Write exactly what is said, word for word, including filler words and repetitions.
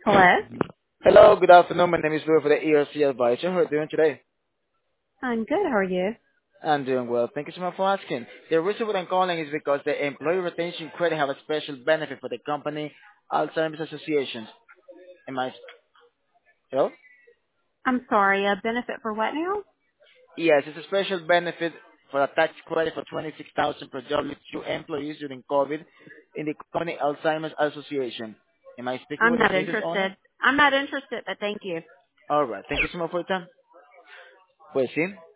Hello? Hello, good afternoon. My name is Louis for the E R C Advisor. How are you doing today? I'm good. How are you? I'm doing well. Thank you so much for asking. The reason why I'm calling is because the Employee Retention Credit have a special benefit for the company Alzheimer's Association. Am I hello? I'm sorry. A benefit for what now? Yes, it's a special benefit for a tax credit for twenty-six thousand per W two employees during COVID in the company Alzheimer's Association. Am I speaking I'm with the not business owner? interested. I'm not interested, but thank you. All right. Thank you so much for your time. Pues sí.